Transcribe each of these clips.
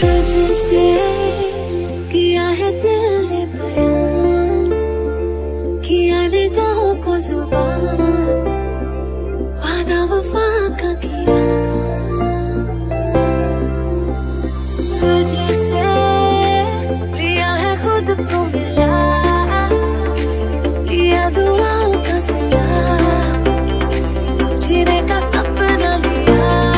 तुझसे किया है दिल ने बयान, किया निगाहों को जुबान, वादा वफा का किया। तुझसे लिया है खुद को मिला, लिया दुआओं का सिला, जीने का सपना लिया।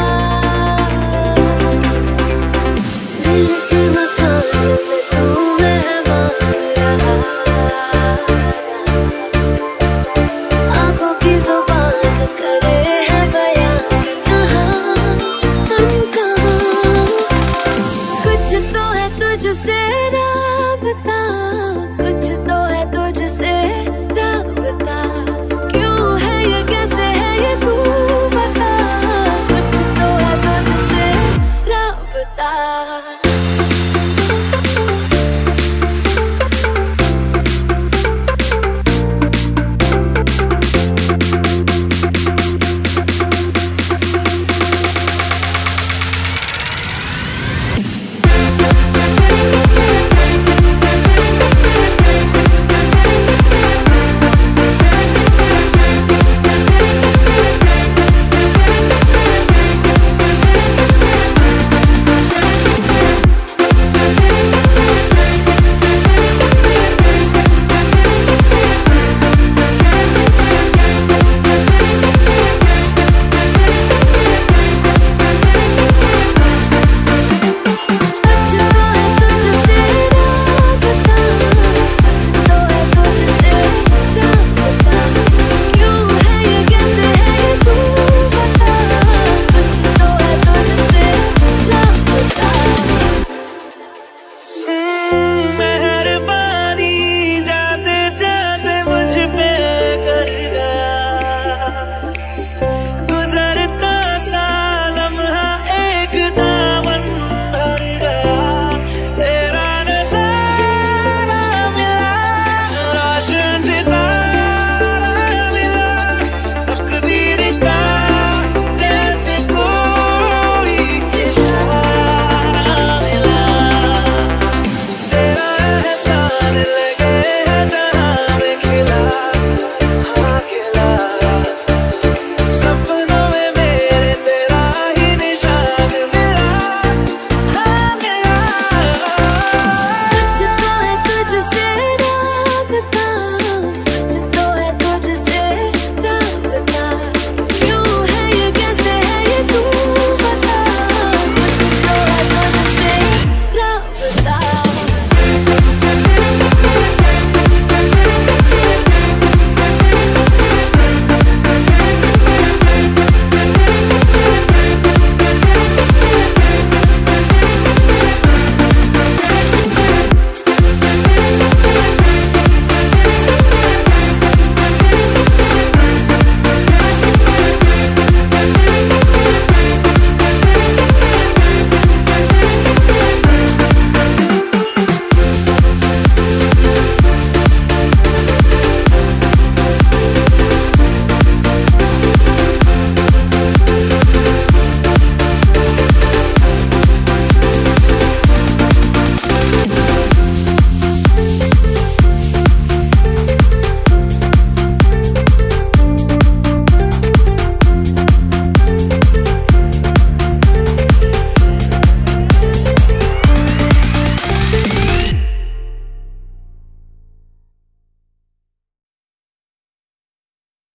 दिल के मकान में तू मेहमान रहा, आंखों की जुबान करे है बयान, कहाँ हम कहाँ। कुछ तो है तुझसे राबता, कुछ तो है तुझसे राबता, क्यों है ये कैसे है ये तू बता। कुछ तो है तुझसे राबता।